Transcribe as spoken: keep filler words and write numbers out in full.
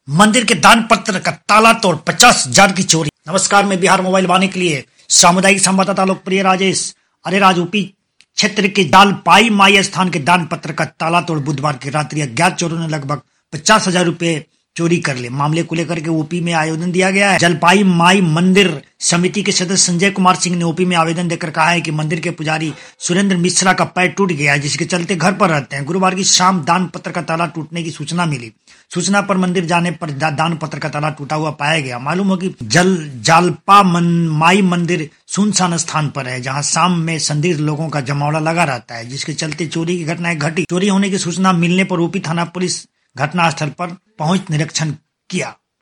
मंदिर के दान पत्र का ताला तोड़ पचास हजार की चोरी। नमस्कार, मैं बिहार मोबाइल वाणी के लिए सामुदायिक संवाददाता लोकप्रिय राजेश। अरे राज, यूपी क्षेत्र के जलपाई माई स्थान के दान पत्र का ताला तोड़ बुधवार की रात्रि अज्ञात चोरों ने लगभग पचास हजार रुपए चोरी कर ले। मामले को लेकर के ओपी में आवेदन दिया गया है। जलपाई माई मंदिर समिति के सदस्य संजय कुमार सिंह ने ओपी में आवेदन देकर कहा है कि मंदिर के पुजारी सुरेंद्र मिश्रा का पैर टूट गया है, जिसके चलते घर पर रहते हैं। गुरुवार की शाम दान पत्र का ताला टूटने की सूचना मिली। सूचना पर मंदिर जाने पर दान पत्र का ताला टूटा हुआ पाया गया। मालूम हो कि जल जालपा मन, माई मंदिर सुनसान स्थान पर है, जहां शाम में संदिग्ध लोगों का जमावड़ा लगा रहता है, जिसके चलते चोरी की घटनाएं घटी। चोरी होने की सूचना मिलने पर ओपी थाना पुलिस घटनास्थल पर पहुंच निरीक्षण किया।